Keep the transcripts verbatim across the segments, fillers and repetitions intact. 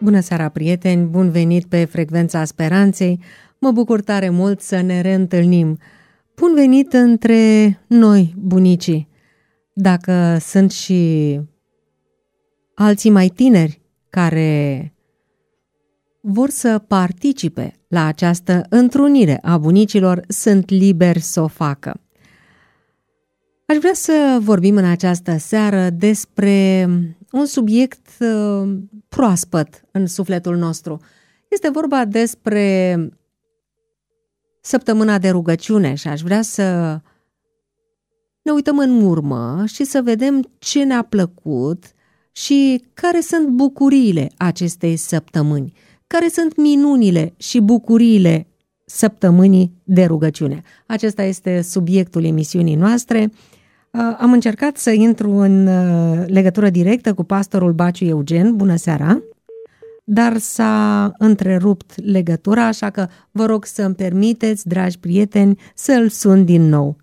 Bună seara, prieteni! Bun venit pe Frecvența Speranței! Mă bucur tare mult să ne reîntâlnim. Bun venit între noi, bunicii. Dacă sunt și alții mai tineri care vor să participe la această întrunire a bunicilor, sunt liberi să o facă. Aș vrea să vorbim în această seară despre un subiect proaspăt în sufletul nostru. Este vorba despre săptămâna de rugăciune și aș vrea să ne uităm în urmă și să vedem ce ne-a plăcut și care sunt bucuriile acestei săptămâni, care sunt minunile și bucuriile săptămânii de rugăciune. Acesta este subiectul emisiunii noastre. Am încercat să intru în legătură directă cu pastorul Baciu Eugen. Bună seara! Dar s-a întrerupt legătura, așa că vă rog să-mi permiteți, dragi prieteni, să-l sun din nou.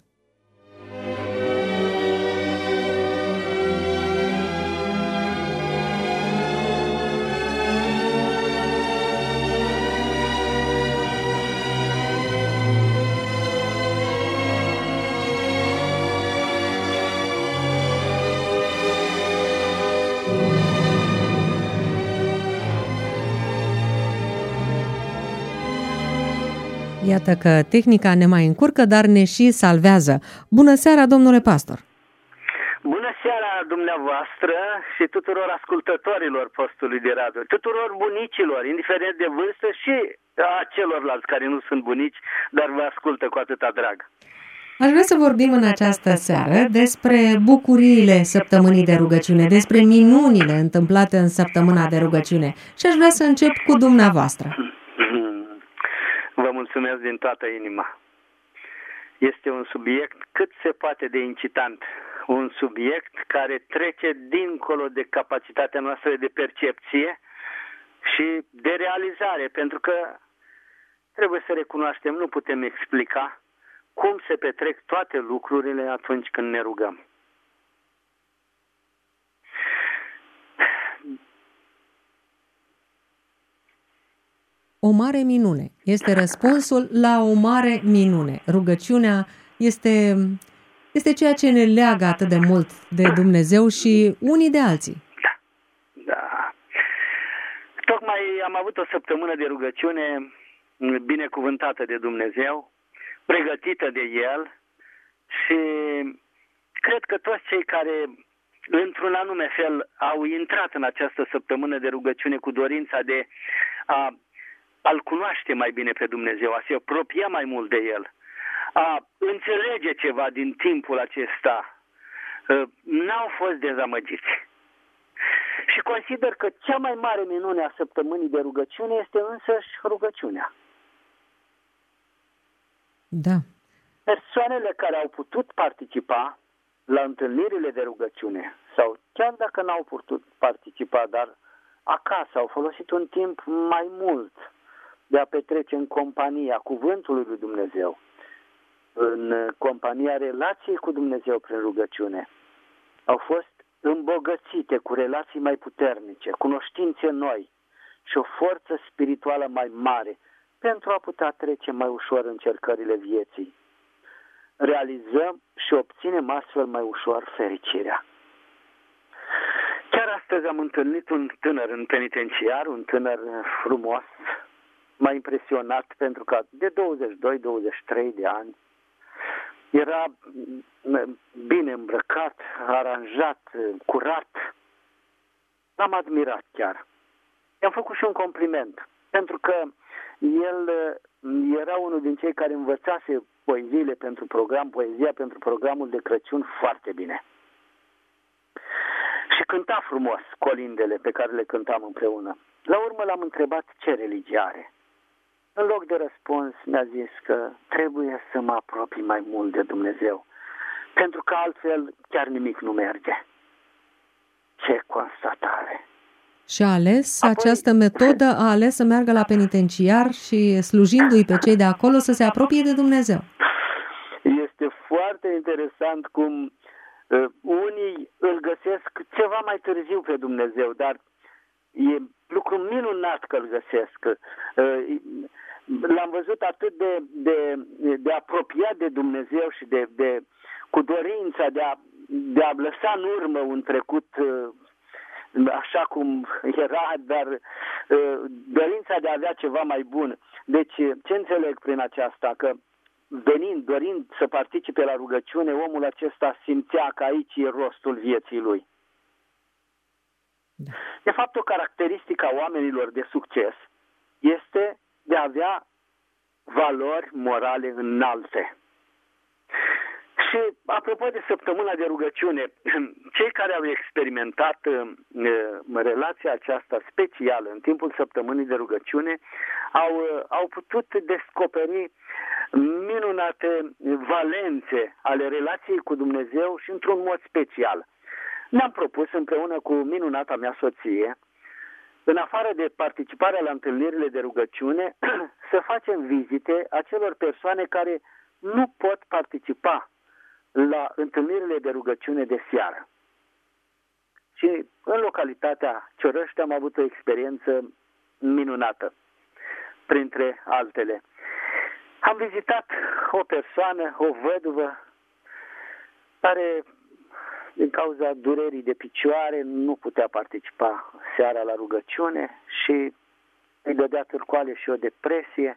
Iată că tehnica ne mai încurcă, dar ne și salvează. Bună seara, domnule pastor! Bună seara dumneavoastră și tuturor ascultătorilor postului de radio, tuturor bunicilor, indiferent de vârstă, și a celorlalți care nu sunt bunici, dar vă ascultă cu atâta drag. Aș vrea să vorbim în această seară despre bucuriile săptămânii de rugăciune, despre minunile întâmplate în săptămâna de rugăciune. Și aș vrea să încep cu dumneavoastră. Vă mulțumesc din toată inima. Este un subiect cât se poate de incitant. Un subiect care trece dincolo de capacitatea noastră de percepție și de realizare, pentru că trebuie să recunoaștem, nu putem explica cum se petrec toate lucrurile atunci când ne rugăm. O mare minune. Este răspunsul la o mare minune. Rugăciunea este, este ceea ce ne leagă atât de mult de Dumnezeu și unii de alții. Da, da. Tocmai am avut o săptămână de rugăciune binecuvântată de Dumnezeu, pregătită de El, și cred că toți cei care într-un anume fel au intrat în această săptămână de rugăciune cu dorința de a a-L cunoaște mai bine pe Dumnezeu, a se apropia mai mult de El, a înțelege ceva din timpul acesta, n-au fost dezamăgiți. Și consider că cea mai mare minune a săptămânii de rugăciune este însăși rugăciunea. Da. Persoanele care au putut participa la întâlnirile de rugăciune, sau chiar dacă n-au putut participa, dar acasă au folosit un timp mai mult de a petrece în compania cuvântului lui Dumnezeu, în compania relației cu Dumnezeu prin rugăciune, au fost îmbogățite cu relații mai puternice, cunoștințe noi și o forță spirituală mai mare pentru a putea trece mai ușor încercările vieții. Realizăm și obținem astfel mai ușor fericirea. Chiar astăzi am întâlnit un tânăr în penitenciar, un tânăr frumos. M-a impresionat pentru că de douăzeci și doi douăzeci și trei de ani era bine îmbrăcat, aranjat, curat. L-am admirat chiar. I-am făcut și un compliment, pentru că el era unul din cei care învățase poeziile pentru program, poezia pentru programul de Crăciun foarte bine. Și cânta frumos colindele pe care le cântam împreună. La urmă l-am întrebat ce religie are. În loc de răspuns mi-a zis că trebuie să mă apropii mai mult de Dumnezeu, pentru că altfel chiar nimic nu merge. Ce constatare! Și a ales Apoi, această metodă, a ales să meargă la penitenciar și slujindu-i pe cei de acolo să se apropie de Dumnezeu. Este foarte interesant cum uh, unii îl găsesc ceva mai târziu pe Dumnezeu, dar e lucru minunat că îl găsesc. L-am văzut atât de, de, de apropiat de Dumnezeu și de, de, cu dorința de a, de a lăsa în urmă un trecut așa cum era, dar dorința de a avea ceva mai bun. Deci, ce înțeleg prin aceasta? Că venind, dorind să participe la rugăciune, omul acesta simțea că aici e rostul vieții lui. De fapt, o caracteristică a oamenilor de succes este de a avea valori morale înalte. Și apropo de săptămâna de rugăciune, cei care au experimentat uh, relația aceasta specială în timpul săptămânii de rugăciune au, uh, au putut descoperi minunate valențe ale relației cu Dumnezeu și într-un mod special. Ne-am propus împreună cu minunata mea soție, în afară de participarea la întâlnirile de rugăciune, să facem vizite acelor persoane care nu pot participa la întâlnirile de rugăciune de seară. Și în localitatea Ciorăști am avut o experiență minunată, printre altele. Am vizitat o persoană, o văduvă, care din cauza durerii de picioare nu putea participa seara la rugăciune și îi dădea târcoale și o depresie.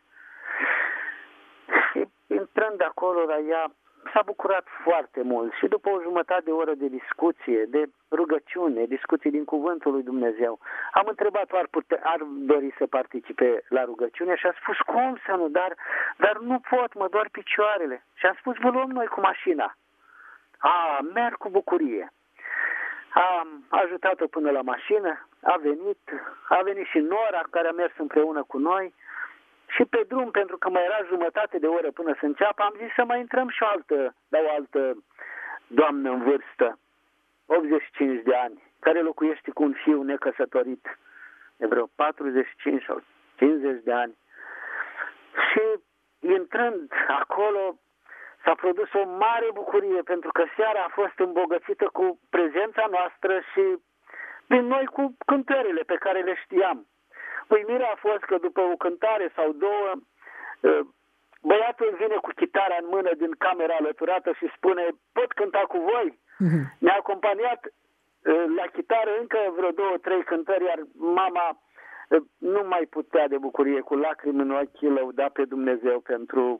Și intrând acolo la ea, s-a bucurat foarte mult și după o jumătate de oră de discuție, de rugăciune, discuții din Cuvântul lui Dumnezeu, am întrebat-o ar, putea, ar dori să participe la rugăciune și a spus, cum să nu, dar, dar nu pot, mă doar picioarele. Și am spus, vă luăm noi cu mașina. A, merg cu bucurie. Am ajutat-o până la mașină, a venit, a venit și Nora, care a mers împreună cu noi. Și pe drum, pentru că mai era jumătate de oră până să înceapă, am zis să mai intrăm și o altă, la o altă doamnă în vârstă, optzeci și cinci de ani, care locuiește cu un fiu necăsătorit de vreo patruzeci și cinci sau cincizeci de ani. Și intrând acolo, s-a produs o mare bucurie, pentru că seara a fost îmbogățită cu prezența noastră și prin noi cu cântările pe care le știam. Uimirea a fost că după o cântare sau două, băiatul vine cu chitara în mână din camera alăturată și spune, pot cânta cu voi? Uh-huh. Ne-a acompaniat la chitară încă vreo două, trei cântări, iar mama nu mai putea de bucurie, cu lacrimi în ochi, lăuda pe Dumnezeu pentru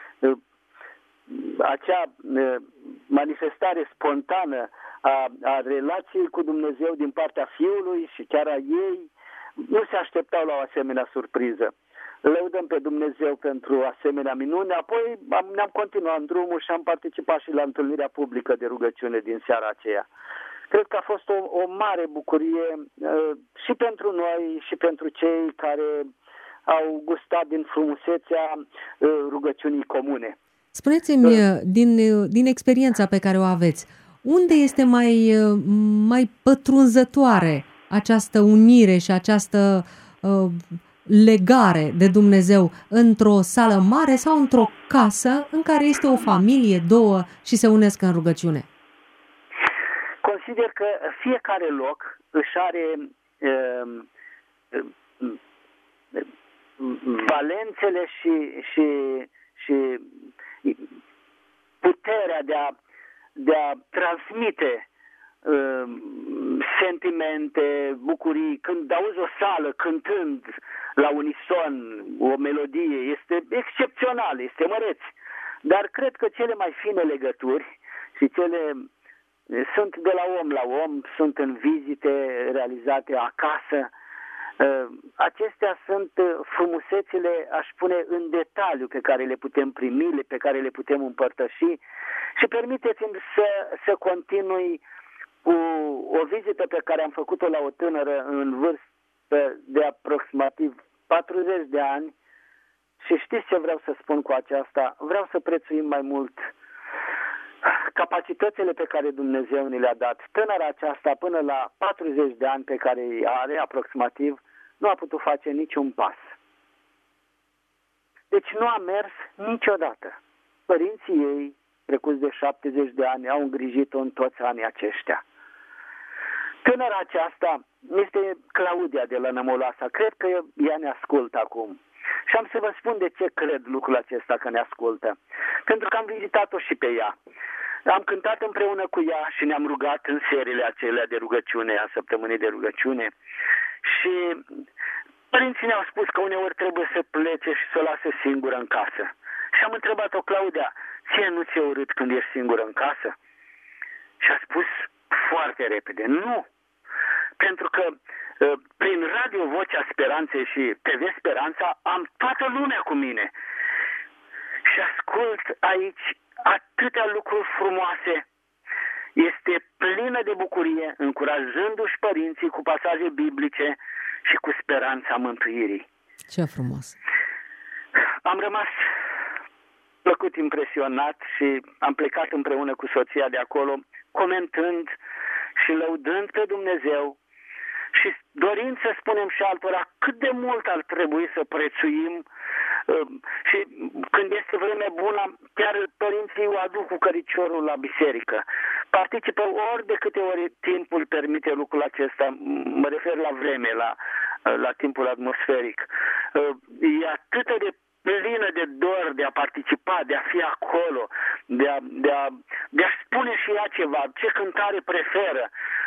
acea manifestare spontană a, a relației cu Dumnezeu din partea fiului și chiar a ei. Nu se așteptau la o asemenea surpriză. Lăudăm pe Dumnezeu pentru asemenea minune, apoi am, ne-am continuat în drumul și am participat și la întâlnirea publică de rugăciune din seara aceea. Cred că a fost o, o mare bucurie uh, și pentru noi și pentru cei care au gustat din frumusețea uh, rugăciunii comune. Spuneți-mi, uh. din, din experiența pe care o aveți, unde este mai, mai pătrunzătoare această unire și această uh, legare de Dumnezeu, într-o sală mare sau într-o casă în care este o familie, două și se unesc în rugăciune? Consider că fiecare loc își are uh, uh, valențele și, și, și puterea de a, de a transmite sentimente, bucurii. Când auzi o sală cântând la unison o melodie, este excepțional, este măreț. Dar cred că cele mai fine legături și cele sunt de la om la om, sunt în vizite realizate acasă. Acestea sunt frumusețile, aș spune, în detaliu pe care le putem primi, pe care le putem împărtăși și permiteți-mi să, să continui cu o vizită pe care am făcut-o la o tânără în vârstă de aproximativ patruzeci de ani și știți ce vreau să spun cu aceasta? Vreau să prețuim mai mult capacitățile pe care Dumnezeu ni le-a dat. Tânăra aceasta, până la patruzeci de ani pe care îi are aproximativ, nu a putut face niciun pas. Deci nu a mers niciodată. Părinții ei, trecuți de șaptezeci de ani, au îngrijit-o în toți anii aceștia. Tânăra aceasta este Claudia de la Nămolasa. Cred că ea ne ascultă acum. Și am să vă spun de ce cred lucrul acesta că ne ascultă. Pentru că am vizitat-o și pe ea. Am cântat împreună cu ea și ne-am rugat în seriile acelea de rugăciune, a săptămânii de rugăciune. Și părinții ne-au spus că uneori trebuie să plece și să o lase singură în casă. Și am întrebat-o, Claudia, ție nu ți-e urât când ești singură în casă? Și a spus foarte repede, nu. Pentru că prin Radio Vocea Speranței și T V Speranța am toată lumea cu mine. Și ascult aici atâtea lucruri frumoase. Este plină de bucurie, încurajându-și părinții cu pasaje biblice și cu speranța mântuirii. Ce frumos! Am rămas plăcut impresionat și am plecat împreună cu soția de acolo, comentând și lăudând pe Dumnezeu și dorind să spunem și altora cât de mult ar trebui să prețuim și când este vreme bună, chiar părinții o aduc cu căriciorul la biserică. Participă ori de câte ori timpul permite lucrul acesta, mă refer la vreme, la, la timpul atmosferic. E atât de plină de dor de a participa, de a fi acolo, de a, de a, de a spune și ea ceva, ce cântare preferă.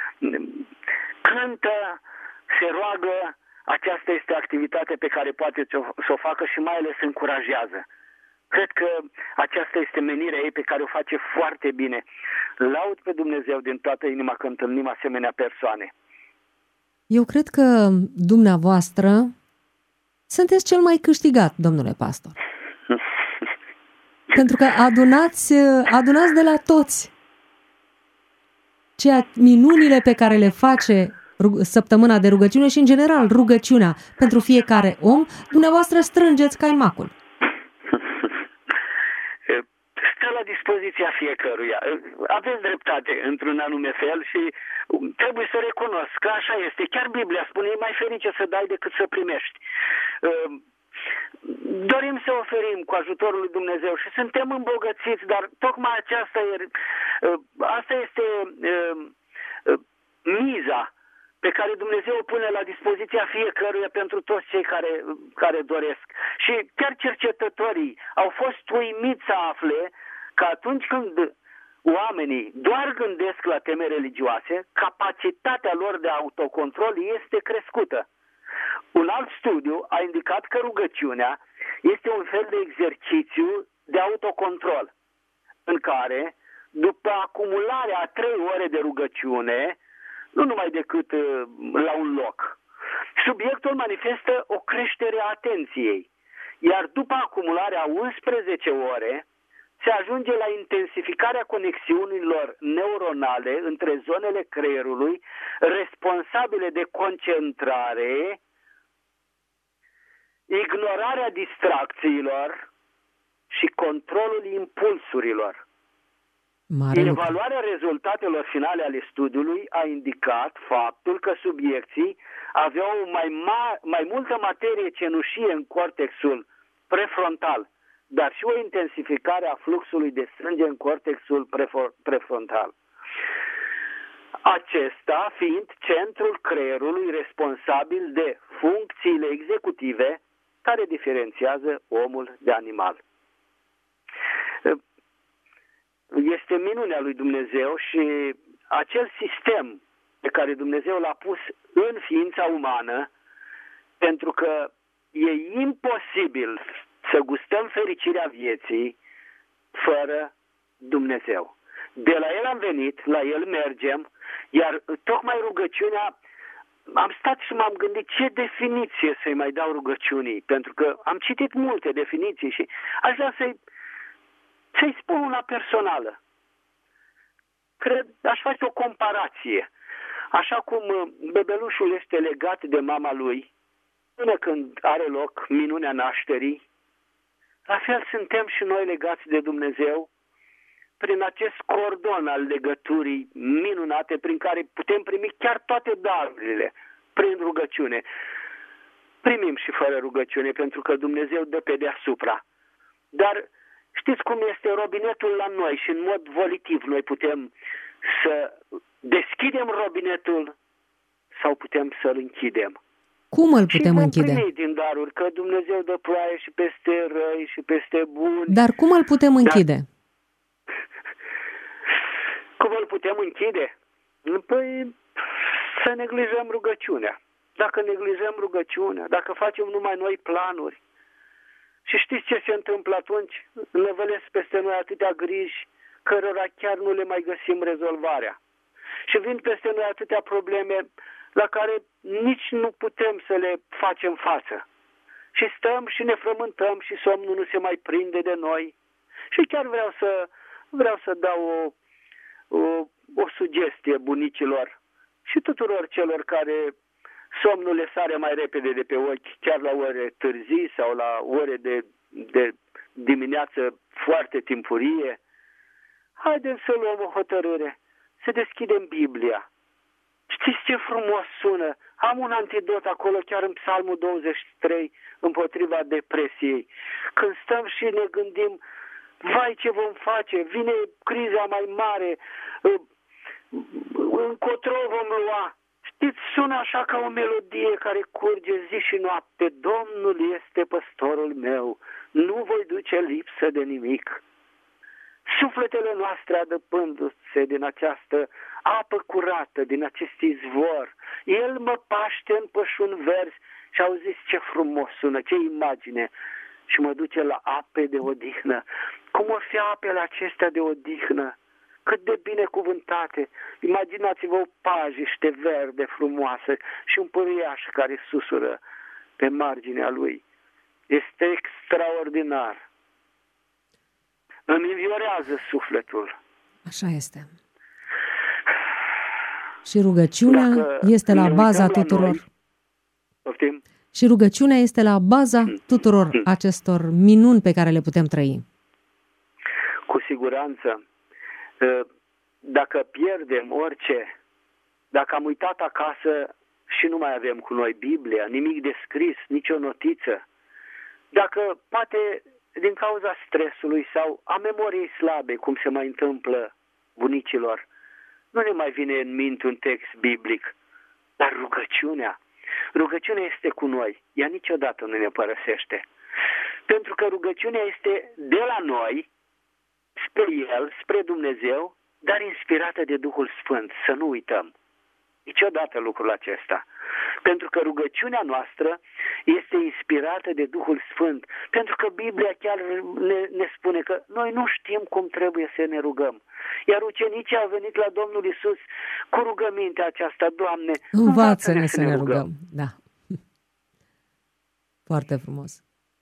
Cântă, se roagă, aceasta este activitatea pe care poate să o facă și mai ales încurajează. Cred că aceasta este menirea ei pe care o face foarte bine. Laud pe Dumnezeu din toată inima că întâlnim asemenea persoane. Eu cred că dumneavoastră sunteți cel mai câștigat, domnule pastor. Pentru că adunați, adunați de la toți ceea, minunile pe care le face săptămâna de rugăciune și, în general, rugăciunea pentru fiecare om, dumneavoastră strângeți caimacul. Stă la dispoziția fiecăruia. Aveți dreptate într-un anume fel și trebuie să recunosc că așa este. Chiar Biblia spune, e mai ferice să dai decât să primești. Dorim să oferim cu ajutorul lui Dumnezeu și suntem îmbogățiți, dar tocmai aceasta e, asta este miza pe care Dumnezeu o pune la dispoziția fiecăruia pentru toți cei care, care doresc. Și chiar cercetătorii au fost uimiți să afle că atunci când oamenii doar gândesc la teme religioase, capacitatea lor de autocontrol este crescută. Un alt studiu a indicat că rugăciunea este un fel de exercițiu de autocontrol, în care, după acumularea a trei ore de rugăciune, nu numai decât la un loc, subiectul manifestă o creștere a atenției, iar după acumularea a unsprezece ore, se ajunge la intensificarea conexiunilor neuronale între zonele creierului responsabile de concentrare, ignorarea distracțiilor și controlul impulsurilor. Mare Evaluarea lucru. rezultatelor finale ale studiului a indicat faptul că subiecții aveau mai, ma- mai multă materie cenușie în cortexul prefrontal, dar și o intensificare a fluxului de sânge în cortexul prefrontal. Acesta fiind centrul creierului responsabil de funcțiile executive care diferențiază omul de animal. Este minunea lui Dumnezeu și acel sistem pe care Dumnezeu l-a pus în ființa umană, pentru că e imposibil să gustăm fericirea vieții fără Dumnezeu. De la El am venit, la El mergem, iar tocmai rugăciunea, am stat și m-am gândit ce definiție să-i mai dau rugăciunii, pentru că am citit multe definiții și aș vrea să-i, să-i spun una personală. Cred, aș face o comparație. Așa cum bebelușul este legat de mama lui până când are loc minunea nașterii, la fel suntem și noi legați de Dumnezeu prin acest cordon al legăturii minunate prin care putem primi chiar toate darurile prin rugăciune. Primim și fără rugăciune pentru că Dumnezeu dă pe deasupra. Dar știți cum este robinetul la noi și în mod volitiv noi putem să deschidem robinetul sau putem să-l închidem. Cum îl putem și închide? Și din daruri, că Dumnezeu dă ploaie și peste răi și peste buni. Dar cum îl putem închide? Dar... Cum îl putem închide? Păi să neglijăm rugăciunea. Dacă neglijăm rugăciunea, dacă facem numai noi planuri, și știți ce se întâmplă atunci? Năvălesc peste noi atâtea griji, cărora chiar nu le mai găsim rezolvarea. Și vin peste noi atâtea probleme la care nici nu putem să le facem față. Și stăm și ne frământăm și somnul nu se mai prinde de noi. Și chiar vreau să, vreau să dau o, o, o sugestie bunicilor și tuturor celor care somnul le sare mai repede de pe ochi, chiar la ore târzii sau la ore de, de dimineață foarte timpurie. Haideți să luăm o hotărâre, să deschidem Biblia. Știți ce frumos sună? Am un antidot acolo, chiar în Psalmul douăzeci și trei, împotriva depresiei. Când stăm și ne gândim, vai ce vom face, vine criza mai mare, încotro vom lua. Știți, sună așa ca o melodie care curge zi și noapte. Domnul este păstorul meu, nu voi duce lipsă de nimic. Sufletele noastre adăpându-se din această apă curată, din acest izvor, El mă paște în pășuni verzi și auziți ce frumos sună, ce imagine, și mă duce la ape de odihnă. Cum o fi apele acestea de odihnă? Cât de binecuvântate! Imaginați-vă o pajiște verde frumoasă și un păriaș care susură pe marginea lui. Este extraordinar. Îmi înviorează sufletul. Așa este. Și rugăciunea Dacă este la baza la tuturor. Noi, și rugăciunea este la baza tuturor acestor minuni pe care le putem trăi. Cu siguranță. Dacă pierdem orice, dacă am uitat acasă și nu mai avem cu noi Biblia, nimic de scris, nicio notiță, dacă poate din cauza stresului sau a memoriei slabe, cum se mai întâmplă bunicilor, nu ne mai vine în minte un text biblic, dar rugăciunea, rugăciunea este cu noi, ea niciodată nu ne părăsește. Pentru că rugăciunea este de la noi, spre El, spre Dumnezeu, dar inspirată de Duhul Sfânt, să nu uităm. Niciodată lucrul acesta. Pentru că rugăciunea noastră este inspirată de Duhul Sfânt. Pentru că Biblia chiar ne, ne spune că noi nu știm cum trebuie să ne rugăm. Iar ucenicii au venit la Domnul Iisus cu rugămintea aceasta, Doamne, învață-ne să ne rugăm. rugăm. Da. Foarte frumos.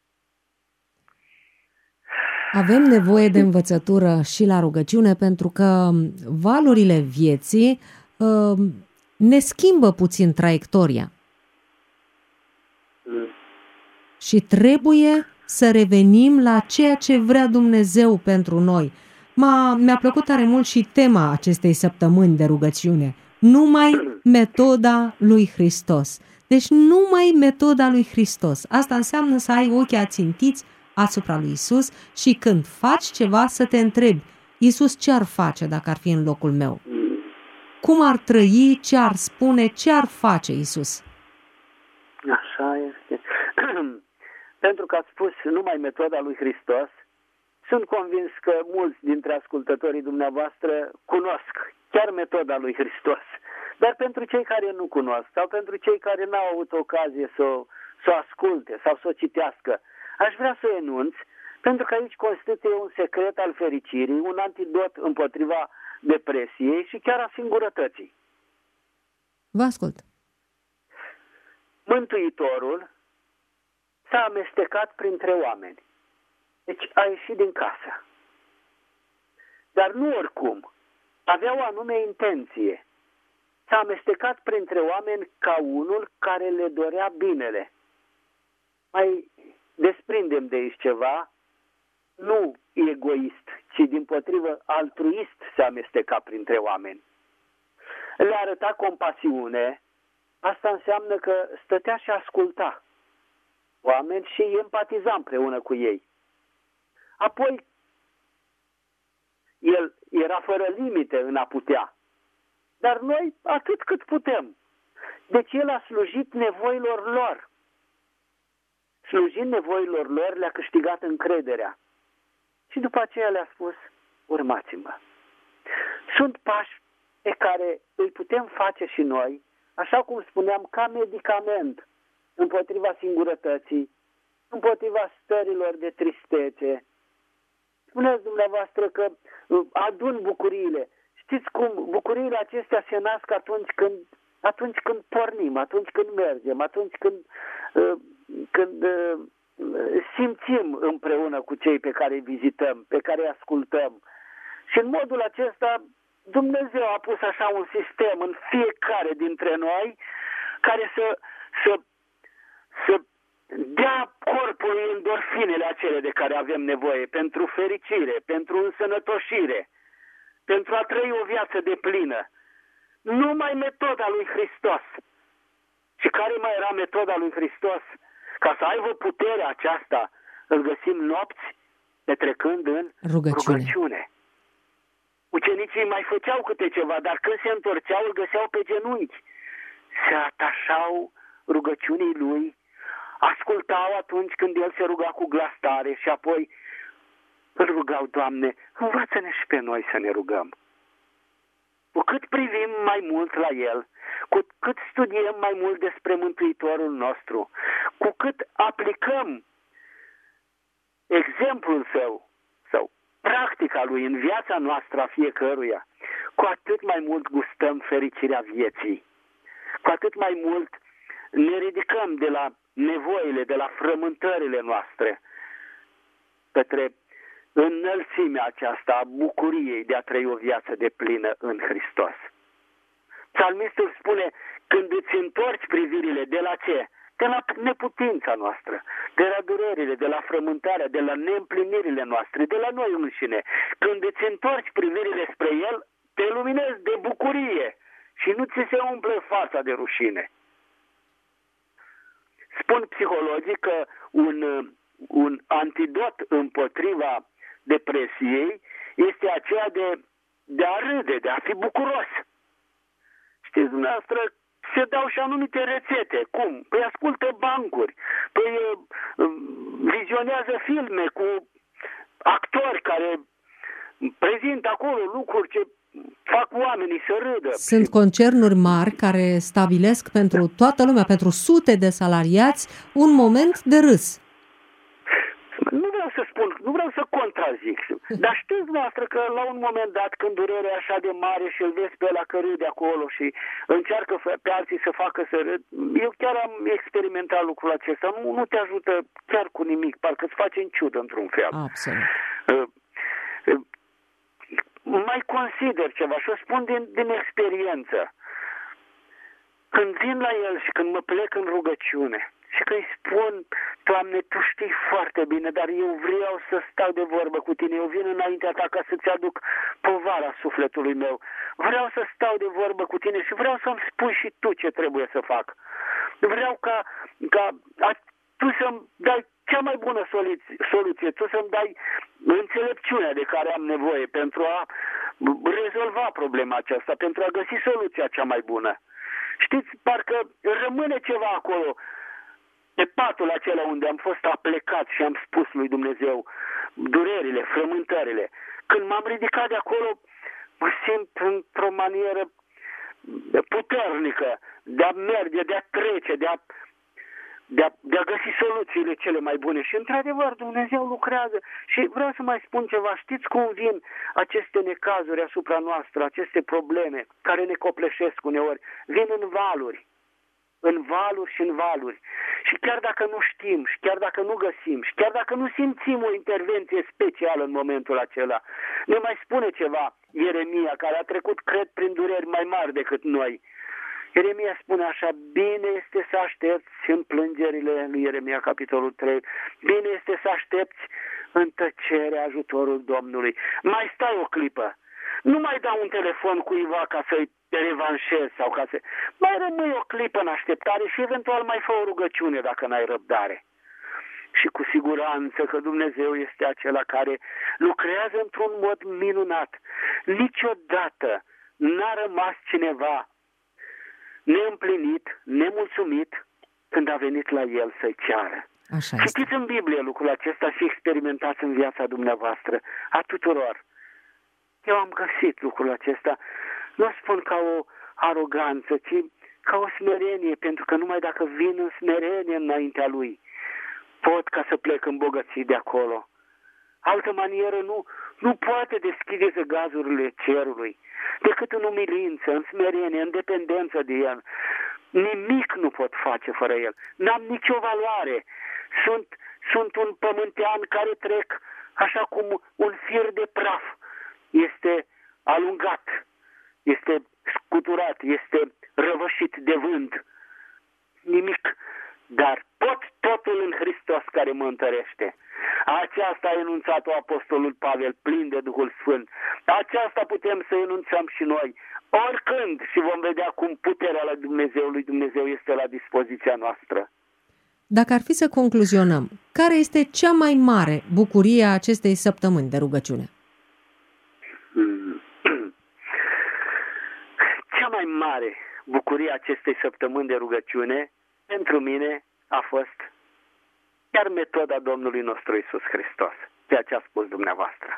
Avem nevoie de învățătură și la rugăciune pentru că valurile vieții uh, ne schimbă puțin traiectoria. Mm. Și trebuie să revenim la ceea ce vrea Dumnezeu pentru noi. M-a, mi-a plăcut tare mult și tema acestei săptămâni de rugăciune. Numai metoda lui Hristos. Deci numai metoda lui Hristos. Asta înseamnă să ai ochii ațintiți asupra lui Isus și când faci ceva să te întrebi, Isus ce ar face dacă ar fi în locul meu? Cum ar trăi, ce ar spune, ce ar face Isus? Așa este. Pentru că ați spus numai metoda lui Hristos, sunt convins că mulți dintre ascultătorii dumneavoastră cunosc chiar metoda lui Hristos. Dar pentru cei care nu cunosc sau pentru cei care n-au avut ocazie să o, să o asculte sau să o citească, aș vrea să enunț, pentru că aici constituie un secret al fericirii, un antidot împotriva depresiei și chiar a singurătății. Vă ascult. Mântuitorul s-a amestecat printre oameni. Deci a ieșit din casă. Dar nu oricum. Avea o anume intenție. S-a amestecat printre oameni ca unul care le dorea binele. Mai desprindem de aici ceva, nu egoist, ci dimpotrivă altruist se amesteca printre oameni. Le arăta compasiune, asta înseamnă că stătea și asculta oameni și empatiza împreună cu ei. Apoi, el era fără limite în a putea, dar noi atât cât putem. Deci el a slujit nevoilor lor. Slujind nevoilor lor, le-a câștigat încrederea. Și după aceea le-a spus, urmați-mă. Sunt pași pe care îi putem face și noi, așa cum spuneam, ca medicament împotriva singurătății, împotriva stărilor de tristețe. Spuneți dumneavoastră că adun bucuriile. Știți cum bucuriile acestea se nasc atunci când, atunci când pornim, atunci când mergem, atunci când, când simțim împreună cu cei pe care îi vizităm, pe care îi ascultăm. Și în modul acesta Dumnezeu a pus așa un sistem în fiecare dintre noi care să, să, să dea corpului endorfinele acele de care avem nevoie pentru fericire, pentru însănătoșire, pentru a trăi o viață deplină. Numai metoda lui Hristos. Și care mai era metoda lui Hristos? Ca să aibă puterea aceasta, îl găsim nopți, petrecând în rugăciune. rugăciune. Ucenicii mai făceau câte ceva, dar când se întorceau, îl găseau pe genunchi. Se atașau rugăciunii lui, ascultau atunci când el se ruga cu glas tare și apoi îl rugau, Doamne, învață-ne și pe noi să ne rugăm. Cu cât privim mai mult la el, cu cât studiem mai mult despre Mântuitorul nostru, cu cât aplicăm exemplul său sau practica lui în viața noastră a fiecăruia, cu atât mai mult gustăm fericirea vieții, cu atât mai mult ne ridicăm de la nevoile, de la frământările noastre către înălțimea aceasta a bucuriei de a trăi o viață deplină în Hristos. Psalmistul spune, când îți întorci privirile de la ce? De la neputința noastră, de la durerile, de la frământarea, de la neîmplinirile noastre, de la noi înșine. Când îți întorci privirile spre El, te luminezi de bucurie și nu ți se umple fața de rușine. Spun psihologii că un, un antidot împotriva depresiei este aceea de, de a râde, de a fi bucuros. Știți dumneavoastră, se dau și anumite rețete. Cum? Păi ascultă bancuri, păi vizionează filme cu actori care prezintă acolo lucruri ce fac oamenii să râdă. Sunt concernuri mari care stabilesc pentru toată lumea, pentru sute de salariați, un moment de râs. Nu vreau să spun, nu vreau să contrazic, dar știți noastră că la un moment dat, când durerea e așa de mare și îl vezi pe ăla că râde acolo și încearcă pe alții să facă să râd, eu chiar am experimentat lucrul acesta, nu, nu te ajută chiar cu nimic, parcă îți face în ciudă într-un fel. Absolut. Uh, uh, mai consider ceva și o spun din, din experiență. Când vin la el și când mă plec în rugăciune și când îi spun, Doamne, Tu știi foarte bine, dar eu vreau să stau de vorbă cu Tine, eu vin înaintea Ta ca să-ți aduc povara sufletului meu. Vreau să stau de vorbă cu Tine și vreau să-mi spui și Tu ce trebuie să fac. Vreau ca, ca a, Tu să-mi dai cea mai bună soluție, soluție, Tu să-mi dai înțelepciunea de care am nevoie pentru a rezolva problema aceasta, pentru a găsi soluția cea mai bună. Știți, parcă rămâne ceva acolo, pe patul acela unde am fost aplecat și am spus lui Dumnezeu durerile, frământările. Când m-am ridicat de acolo, mă simt într-o manieră puternică de a merge, de a trece, de a, de a, de a găsi soluțiile cele mai bune. Și într-adevăr Dumnezeu lucrează. Și vreau să mai spun ceva. Știți cum vin aceste necazuri asupra noastră, aceste probleme care ne copleșesc uneori? Vin în valuri. În valuri și în valuri. Și chiar dacă nu știm, și chiar dacă nu găsim, și chiar dacă nu simțim o intervenție specială în momentul acela, ne mai spune ceva Ieremia, care a trecut, cred, prin dureri mai mari decât noi. Ieremia spune așa, bine este să aștepți în plângerile lui Ieremia, capitolul trei, bine este să aștepți în tăcere ajutorul Domnului. Mai stai o clipă. Nu mai dau un telefon cuiva ca să-i revanșez sau ca să... Mai rămâi o clipă în așteptare și eventual mai fă o rugăciune dacă n-ai răbdare. Și cu siguranță că Dumnezeu este acela care lucrează într-un mod minunat. Niciodată n-a rămas cineva neîmplinit, nemulțumit, când a venit la el să-i ceară. Așa Citiți este. în Biblie lucrul acesta și experimentați în viața dumneavoastră, a tuturor. Eu am găsit lucrul acesta, nu spun ca o aroganță, ci ca o smerenie, pentru că numai dacă vin în smerenie înaintea lui, pot ca să plec îmbogățit de acolo. Altă manieră nu, nu poate deschide zăgazurile cerului, decât în umilință, în smerenie, în dependență de el. Nimic nu pot face fără el. N-am nicio valoare. Sunt, sunt un pământean care trec așa cum un fir de praf este alungat, este scuturat, este răvășit de vânt. Nimic. Dar pot totul în Hristos care mă întărește. Aceasta a enunțat-o apostolul Pavel, plin de Duhul Sfânt. Aceasta putem să enunțăm și noi, oricând, și vom vedea cum puterea la Dumnezeu lui Dumnezeu este la dispoziția noastră. Dacă ar fi să concluzionăm, care este cea mai mare bucurie a acestei săptămâni de rugăciune? Cea mai mare bucurie a acestei săptămâni de rugăciune, pentru mine, a fost chiar metoda Domnului nostru Iisus Hristos, ceea ce a spus dumneavoastră.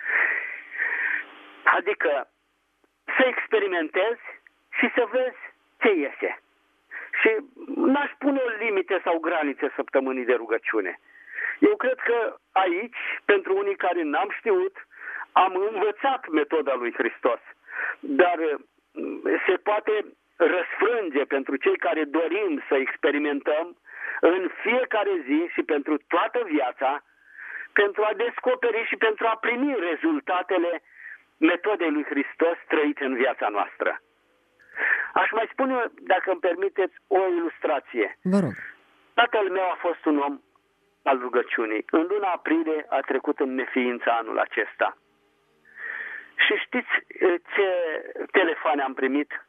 Adică să experimentezi și să vezi ce iese. Și n-aș pune o limite sau granițe săptămânii de rugăciune. Eu cred că aici, pentru unii care n-am știut, am învățat metoda lui Hristos. Dar se poate răsfrânge pentru cei care dorim să experimentăm în fiecare zi și pentru toată viața, pentru a descoperi și pentru a primi rezultatele metodei lui Hristos trăite în viața noastră. Aș mai spune, dacă îmi permiteți, o ilustrație. Vă rog. Tatăl meu a fost un om al rugăciunii. În luna aprilie a trecut în neființă anul acesta. Și știți ce telefoane am primit?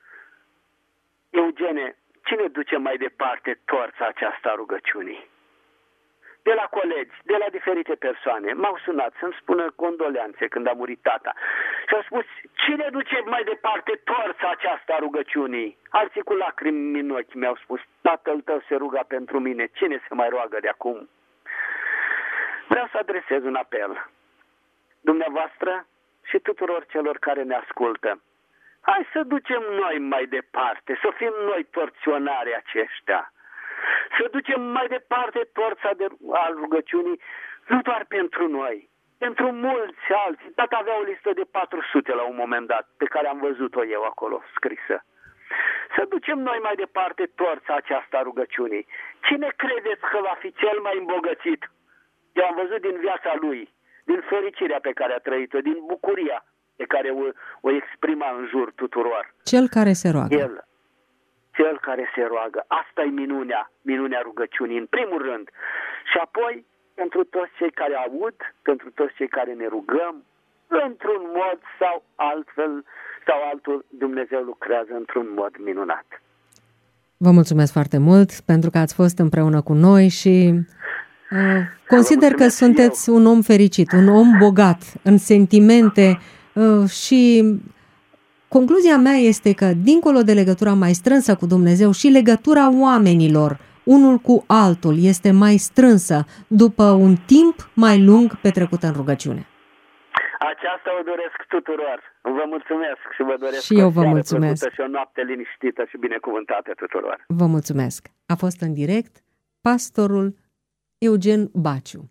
Eugene, cine duce mai departe torța aceasta a rugăciunii? De la colegi, de la diferite persoane, m-au sunat să-mi spună condoleanțe când a murit tata. Și au spus, cine duce mai departe torța aceasta a rugăciunii? Alții cu lacrimi în ochi mi-au spus, tatăl tău se ruga pentru mine, cine se mai roagă de acum? Vreau să adresez un apel dumneavoastră și tuturor celor care ne ascultă. Hai să ducem noi mai departe, să fim noi torționarii aceștia. Să ducem mai departe torța de, al rugăciunii, nu doar pentru noi, pentru mulți alții. Tata avea o listă de patru sute la un moment dat, pe care am văzut-o eu acolo scrisă. Să ducem noi mai departe torța aceasta a rugăciunii. Cine credeți că va fi cel mai îmbogățit? Eu am văzut din viața lui, din fericirea pe care a trăit-o, din bucuria pe care o, o exprima în jur tuturor. Cel care se roagă. El, cel care se roagă. Asta e minunea, minunea rugăciunii, în primul rând. Și apoi, pentru toți cei care aud, pentru toți cei care ne rugăm, într-un mod sau altfel, sau altul, Dumnezeu lucrează într-un mod minunat. Vă mulțumesc foarte mult pentru că ați fost împreună cu noi și uh, consider că sunteți eu. un om fericit, un om bogat în sentimente uh, și concluzia mea este că, dincolo de legătura mai strânsă cu Dumnezeu, și legătura oamenilor, unul cu altul, este mai strânsă după un timp mai lung petrecut în rugăciune. Aceasta o doresc tuturor. Vă mulțumesc și vă doresc și eu vă mulțumesc. Și o noapte liniștită și binecuvântată tuturor. Vă mulțumesc. A fost în direct pastorul Eugen Baciu.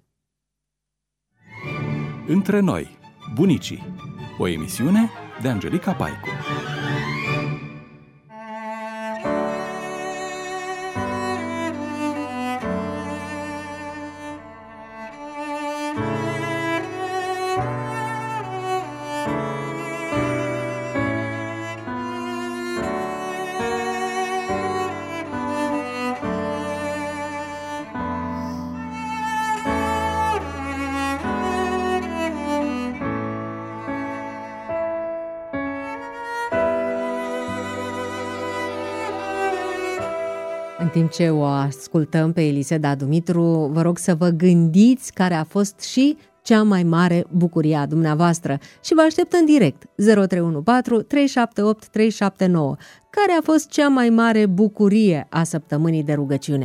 Între noi, bunicii. O emisiune de Angelica Paicu. În timp ce o ascultăm pe Eliseda Dumitru, vă rog să vă gândiți care a fost și cea mai mare bucurie a dumneavoastră și vă aștept în direct zero trei unu patru trei șapte opt trei șapte nouă. Care a fost cea mai mare bucurie a săptămânii de rugăciune?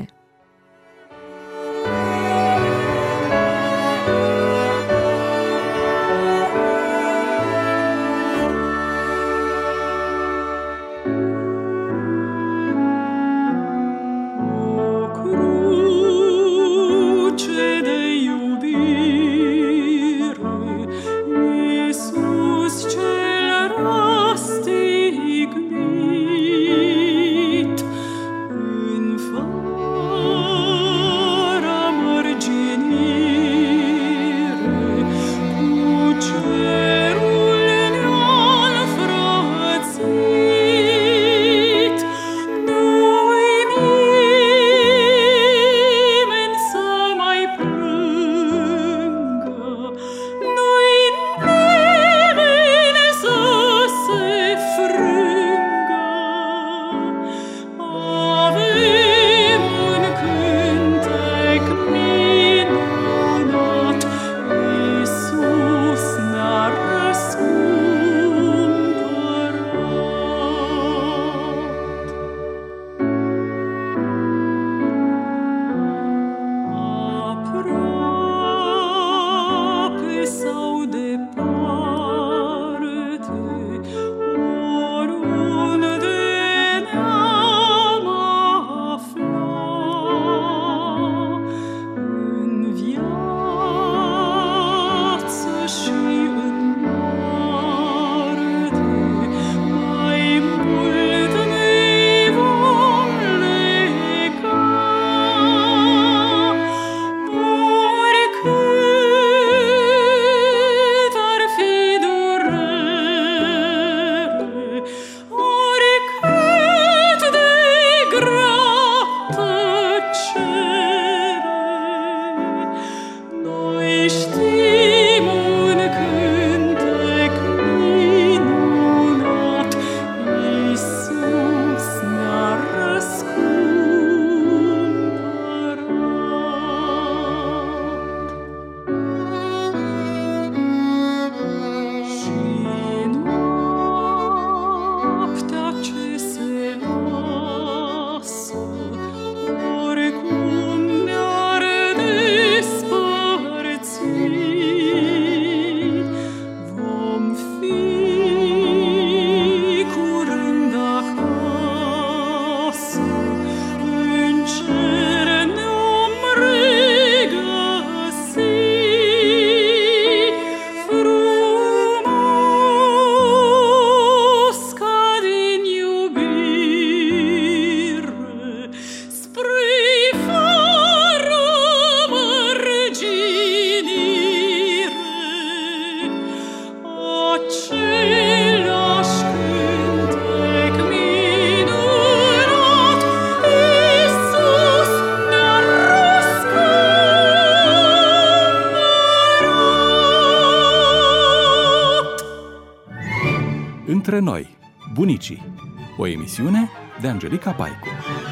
Între noi, bunicii, o emisiune de Angelica Paicu.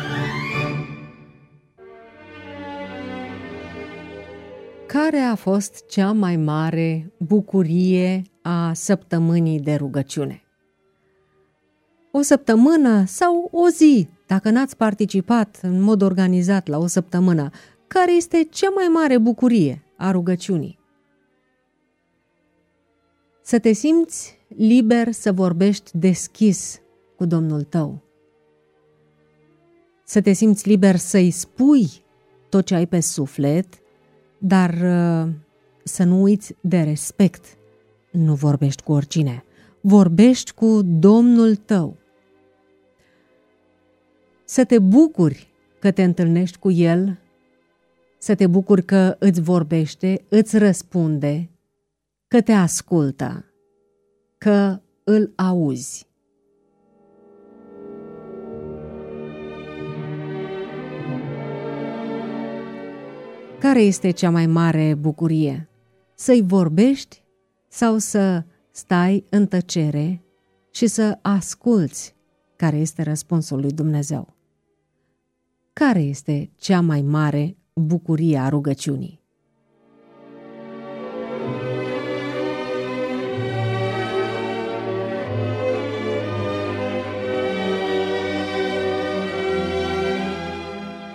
Care a fost cea mai mare bucurie a săptămânii de rugăciune? O săptămână sau o zi, dacă n-ați participat în mod organizat la o săptămână, care este cea mai mare bucurie a rugăciunii? Să te simți liber să vorbești deschis cu Domnul tău. Să te simți liber să-i spui tot ce ai pe suflet, dar să nu uiți de respect. Nu vorbești cu oricine, vorbești cu Domnul tău. Să te bucuri că te întâlnești cu El, să te bucuri că îți vorbește, îți răspunde, că te ascultă, că îl auzi. Care este cea mai mare bucurie? Să-i vorbești sau să stai în tăcere și să asculți care este răspunsul lui Dumnezeu? Care este cea mai mare bucurie a rugăciunii?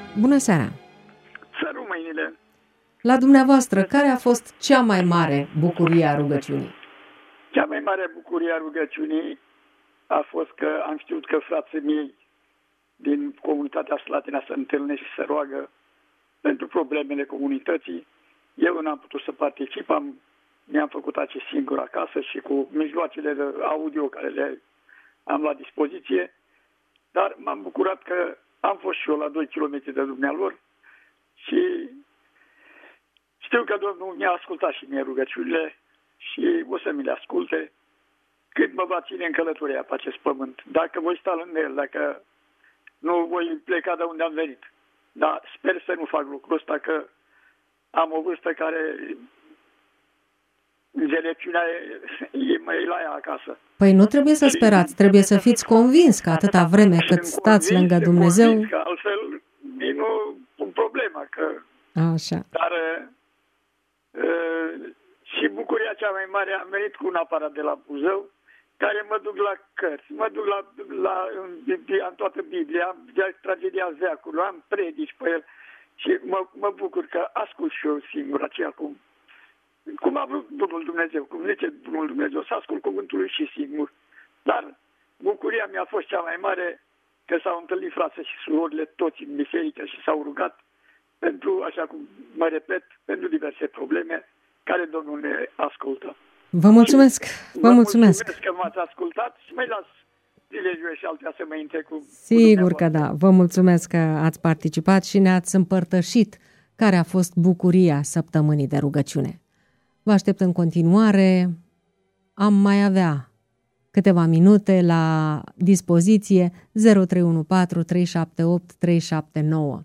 Bună seara! Sărut mâinile! La dumneavoastră, care a fost cea mai mare bucurie a rugăciunii? Cea mai mare bucurie a rugăciunii a fost că am știut că frații mei din comunitatea Slatina se întâlnesc și se roagă pentru problemele comunității. Eu n-am putut să particip, am, mi-am făcut acest singur acasă și cu mijloacele de audio care le am la dispoziție, dar m-am bucurat că am fost și eu la doi kilometri de dumnealor și știu că Domnul mi-a ascultat și mie rugăciunile și o să mi le asculte cât mă va ține în călătoria pe acest pământ. Dacă voi sta lângă el, dacă nu voi pleca de unde am venit. Dar sper să nu fac lucrul ăsta, că am o vârstă care înțelepciunea e mai la ea acasă. Păi nu trebuie să sperați, trebuie să fiți convins că atâta vreme cât stați lângă Dumnezeu... Că altfel e nu un problemă, că... Așa. Dar uh, și bucuria cea mai mare, am venit cu un aparat de la Buzău, care mă duc la cărți, mă duc la, la în, în toată Biblia, am tragedia veacului, am predici pe el și mă, mă bucur că ascult și eu singur aceea cum, cum a vrut Bunul Dumnezeu, cum zice Bunul Dumnezeu, să ascult cuvântul lui și singur. Dar bucuria mea a fost cea mai mare că s-au întâlnit frații și surorile toți în biserică și s-au rugat pentru, așa cum mă repet, pentru diverse probleme care Domnul ne ascultă. Vă mulțumesc, vă, vă mulțumesc. mulțumesc că m-ați ascultat și mai las zilele și altea să mă intre cu... Sigur că da, vă mulțumesc că ați participat și ne-ați împărtășit care a fost bucuria săptămânii de rugăciune. Vă aștept în continuare, am mai avea câteva minute la dispoziție zero trei unu patru trei șapte opt trei șapte nouă.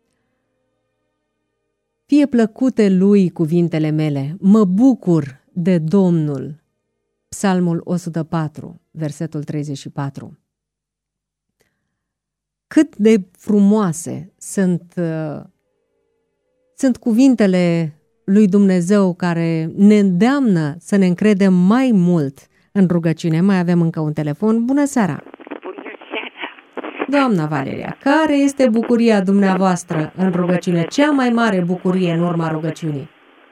Fie plăcute lui cuvintele mele, mă bucur de Domnul. Psalmul o sută patru, versetul treizeci și patru. Cât de frumoase sunt, uh, sunt cuvintele lui Dumnezeu care ne îndeamnă să ne încredem mai mult în rugăciune. Mai avem încă un telefon. Bună seara! Bună seara! Doamna Valeria, care este bucuria dumneavoastră în rugăciune? Cea mai mare bucurie în urma rugăciunii?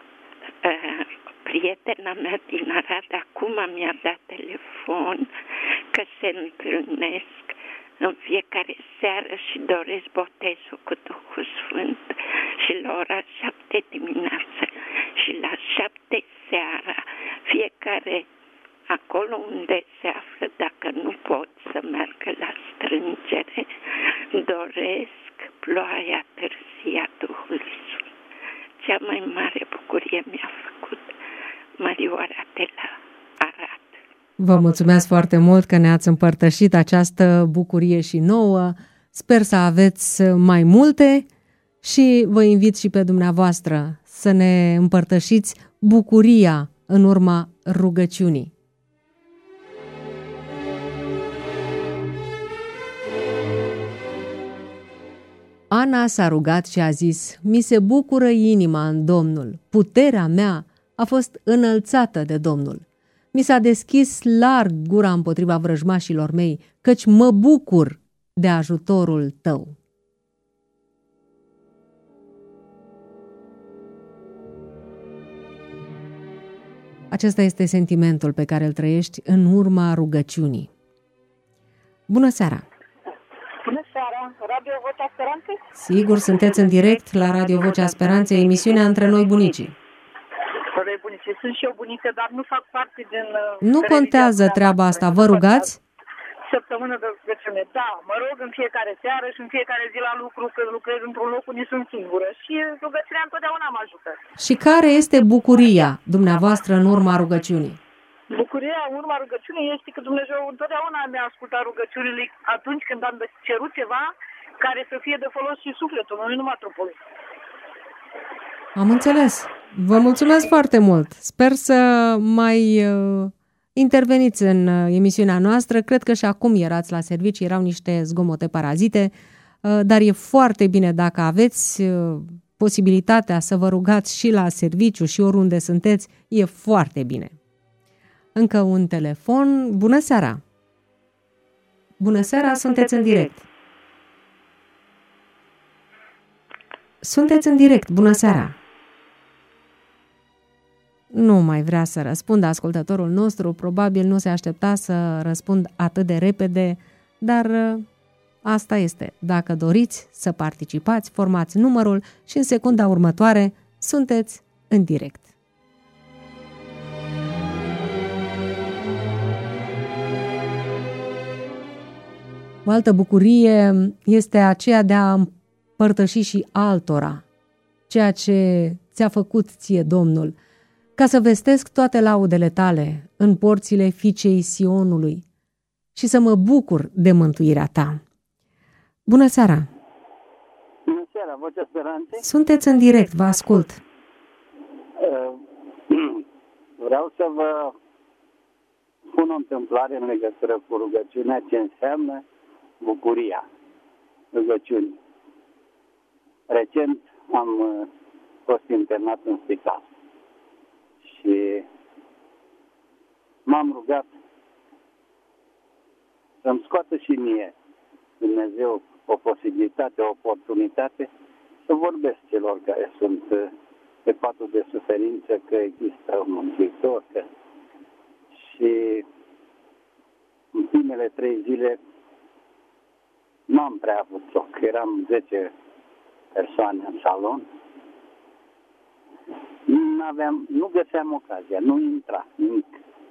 Prietena mea din Arad acum mi-a dat telefon că se întâlnesc în fiecare seară și doresc botezul cu Duhul Sfânt și la ora șapte dimineață și la șapte seara, fiecare acolo unde se află, dacă nu pot să meargă la strângere, doresc ploaia târzie a Duhului Sfânt. Cea mai mare bucurie mi-a făcut Mărioara de la Arad. Vă mulțumesc foarte mult că ne-ați împărtășit această bucurie și nouă. Sper să aveți mai multe și vă invit și pe dumneavoastră să ne împărtășiți bucuria în urma rugăciunii. Ana s-a rugat și a zis: mi se bucură inima în Domnul, puterea mea a fost înălțată de Domnul. Mi s-a deschis larg gura împotriva vrăjmașilor mei, căci mă bucur de ajutorul tău. Acesta este sentimentul pe care îl trăiești în urma rugăciunii. Bună seara! Bună seara! Radio Vocea Speranței? Sigur, sunteți în direct la Radio Vocea Speranței, emisiunea Între Noi Bunicii. Noi bunicii. Sunt și eu bunică, dar nu fac parte din... Nu contează treaba asta. Vă rugați? Săptămână de rugăciune. Da, mă rog în fiecare seară și în fiecare zi la lucru, că lucrez într-un loc unde sunt singură. Și rugăciunea întotdeauna mă ajută. Și care este bucuria dumneavoastră în urma rugăciunii? Bucuria în urma rugăciunii este că Dumnezeu întotdeauna mi-a ascultat rugăciunile atunci când am cerut ceva care să fie de folos și sufletul, nu numai trupul. Am înțeles. Vă mulțumesc foarte mult. Sper să mai uh, interveniți în uh, emisiunea noastră. Cred că și acum erați la serviciu, erau niște zgomote parazite, uh, dar e foarte bine dacă aveți uh, posibilitatea să vă rugați și la serviciu și oriunde sunteți, e foarte bine. Încă un telefon. Bună seara! Bună seara, sunteți în direct. Sunteți în direct, bună seara! Nu mai vrea să răspundă ascultătorul nostru, probabil nu se aștepta să răspund atât de repede, dar asta este. Dacă doriți să participați, formați numărul și în secunda următoare sunteți în direct. O altă bucurie este aceea de a împărtăși și altora ceea ce ți-a făcut ție Domnul, ca să vestesc toate laudele tale în porțile fiicei Sionului și să mă bucur de mântuirea ta. Bună seara! Bună seara, Vocea Speranței. Sunteți în direct, vă ascult. Vreau să vă spun o întâmplare în legătură cu rugăciunea, ce înseamnă bucuria rugăciunii. Recent am fost internat în spital și m-am rugat să-mi scoată și mie Dumnezeu o posibilitate, o oportunitate să vorbesc celor care sunt pe patul de suferință că există un Mântuitor. Că... Și în primele trei zile n-am prea avut loc. Eram zece persoane în salon. N-aveam, nu găseam ocazia, nu intra nimic.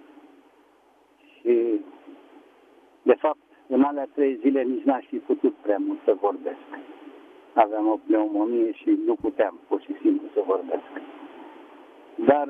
Și, de fapt, în alea trei zile nici n-aș fi putut prea mult să vorbesc. Aveam o pneumonie și nu puteam pur și simplu să vorbesc. Dar,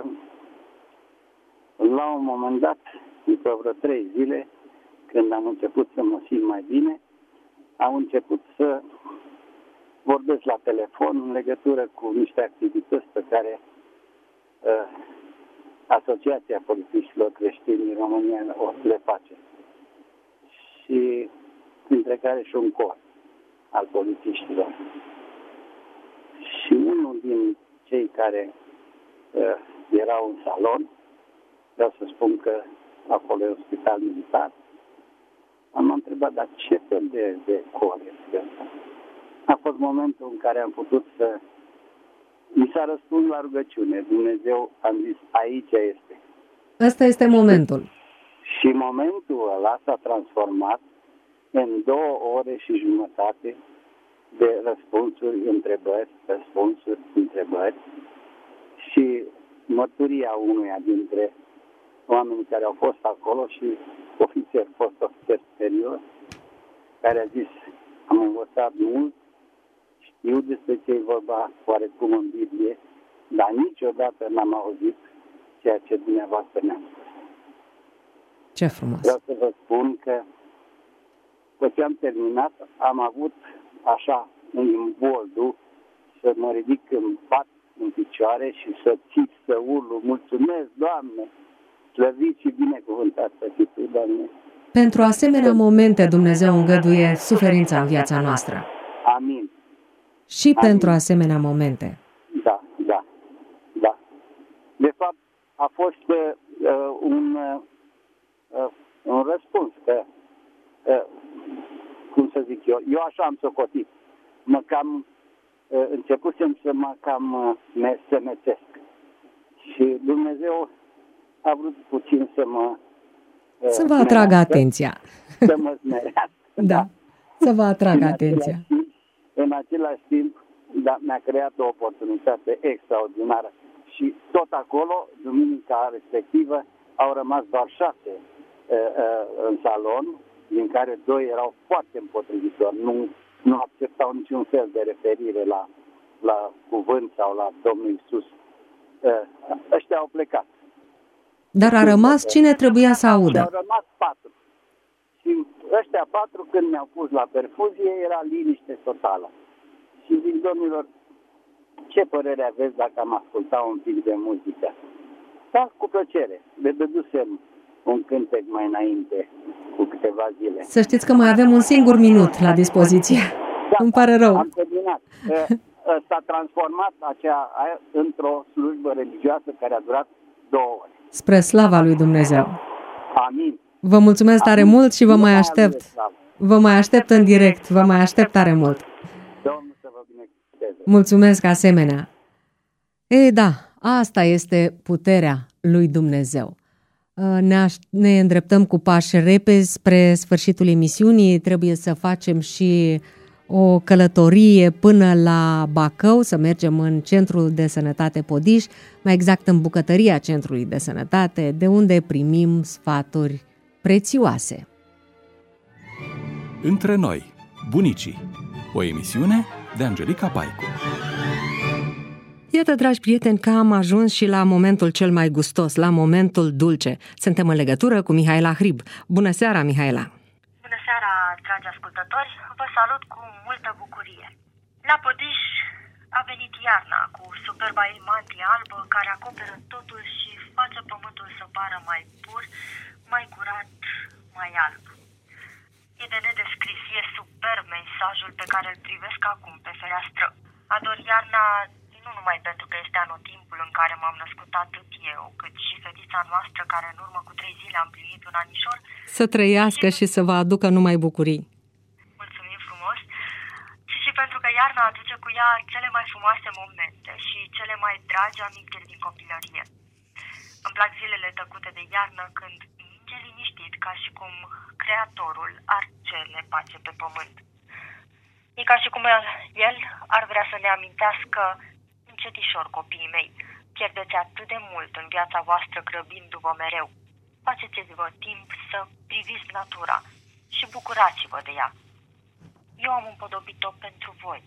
la un moment dat, după vreo trei zile, când am început să mă simt mai bine, am început să vorbesc la telefon în legătură cu niște activități pe care uh, Asociația Polițiștilor Creștini în România o le face. Și printre care și un cor al polițiștilor. Și unul din cei care uh, erau în salon, vreau să spun că acolo e un spital militar, am întrebat, dar ce fel de, de cor este ăsta? A fost momentul în care am putut să... Mi s-a răspuns la rugăciune. Dumnezeu, am zis, aici este. Ăsta este momentul. Și momentul ăla s-a transformat în două ore și jumătate de răspunsuri, întrebări, răspunsuri, întrebări și mărturia unuia dintre oamenii care au fost acolo și ofițer, fost ofițer superior, care a zis, am învățat mult, știu despre ce e vorba oarecum în Biblie, dar niciodată n-am auzit ceea ce dumneavoastră ne-a spus. Ce frumos! Vreau să vă spun că după ce am terminat, am avut așa un imboldul să mă ridic în pat, în picioare și să țip, să urlu, mulțumesc, Doamne, slăvit și binecuvântat să fii Tu, Doamne. Pentru asemenea momente Dumnezeu îngăduie suferința în viața noastră. Amin. Și Amin. Pentru asemenea momente. Da, da, da. De fapt, a fost uh, un, uh, un răspuns că, uh, cum să zic eu, eu așa am socotit. Mă cam, uh, începusem să mă cam uh, semețesc. Și Dumnezeu a vrut puțin să mă... Uh, să vă atragă atenția. Să mă smerească. Da, să vă atragă atenția. Timp, în același timp, da, mi-a creat o oportunitate extraordinară. Și tot acolo, duminica respectivă, au rămas doar șase uh, uh, în salon, din care doi erau foarte împotrivitori. Nu, nu acceptau niciun fel de referire la, la cuvânt sau la Domnul Iisus. Uh, ăștia au plecat. Dar a rămas cine trebuia să audă? Au rămas patru. Și ăștia patru, când mi-au pus la perfuzie, era liniște totală. Și zic, domnilor, ce părere aveți dacă am ascultat un pic de muzică? Da, cu plăcere. Le dădusem un cântec mai înainte, cu câteva zile. Să știți că mai avem un singur minut la dispoziție. Da, îmi pare rău. Am terminat. S-a transformat acea într-o slujbă religioasă care a durat două ore. Spre slava lui Dumnezeu. Amin. Vă mulțumesc tare Amin. mult și vă mai aștept. Vă mai aștept în direct. Vă mai aștept tare mult. Domnul să vă binecuvânteze. binecuvânteze. Mulțumesc asemenea. E, da, asta este puterea lui Dumnezeu. Ne, ne îndreptăm cu pași repezi spre sfârșitul emisiunii. Trebuie să facem și o călătorie până la Bacău, să mergem în Centrul de Sănătate Podiș, mai exact în bucătăria Centrului de Sănătate, de unde primim sfaturi prețioase. Între noi, bunicii, o emisiune de Angelica Paicu. Iată, dragi prieteni, că am ajuns și la momentul cel mai gustos, la momentul dulce. Suntem în legătură cu Mihaela Hrib. Bună seara, Mihaela! Bună seara, dragi ascultători! Vă salut cu multă bucurie. La Podiș a venit iarna cu superba ei mantie albă care acoperă totul și face pământul să pară mai pur, mai curat, mai alb. E de nedescris, e superb mesajul pe care îl privesc acum pe fereastră. Ador iarna nu numai pentru că este anotimpul în care m-am născut atât eu, cât și fetița noastră care în urmă cu trei zile am plinit un anișor. Să trăiască și, și să vă aducă numai bucurii. Mulțumim frumos. Și și pentru că iarna aduce cu ea cele mai frumoase momente și cele mai dragi amintiri din copilărie. Îmi plac zilele tăcute de iarnă când ninge liniștit ca și cum Creatorul ar cere pace pe pământ. E ca și cum el ar vrea să ne amintească încetișor, copiii mei, pierdeți atât de mult în viața voastră grăbindu-vă mereu. Faceți-vă timp să priviți natura și bucurați-vă de ea. Eu am împodobit-o pentru voi.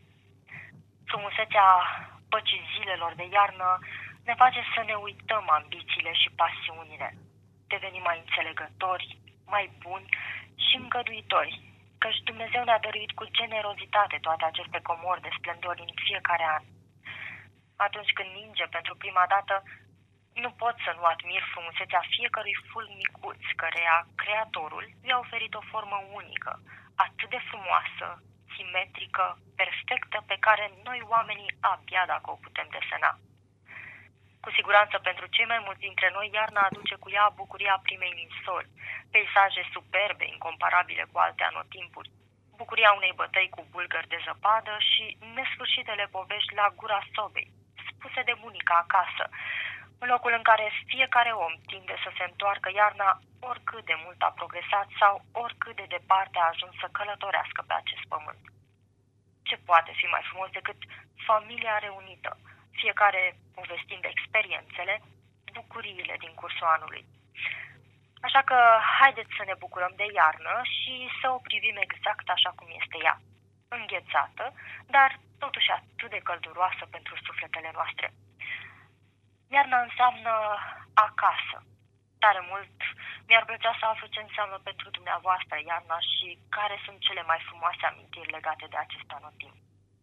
Frumusețea păcii zilelor de iarnă ne face să ne uităm ambițiile și pasiunile. Devenim mai înțelegători, mai buni și îngăduitori, căci Dumnezeu ne-a dăruit cu generozitate toate aceste comori de splendori în fiecare an. Atunci când ninge pentru prima dată, nu pot să nu admir frumusețea fiecărui fulg micuț, căreia Creatorul i-a oferit o formă unică, atât de frumoasă, simetrică, perfectă, pe care noi oamenii abia dacă o putem desena. Cu siguranță pentru cei mai mulți dintre noi, iarna aduce cu ea bucuria primei ninsori, peisaje superbe, incomparabile cu alte anotimpuri, bucuria unei bătăi cu bulgări de zăpadă și nesfârșitele povești la gura sobei, spuse de bunica acasă, în locul în care fiecare om tinde să se întoarcă iarna oricât de mult a progresat sau oricât de departe a ajuns să călătorească pe acest pământ. Ce poate fi mai frumos decât familia reunită, fiecare povestind experiențele, bucuriile din cursul anului. Așa că haideți să ne bucurăm de iarnă și să o privim exact așa cum este ea, înghețată, dar totuși atât de călduroasă pentru sufletele noastre. Iarna înseamnă acasă. Tare mult mi-ar plăcea să aflu ce înseamnă pentru dumneavoastră iarna și care sunt cele mai frumoase amintiri legate de acest anotimp.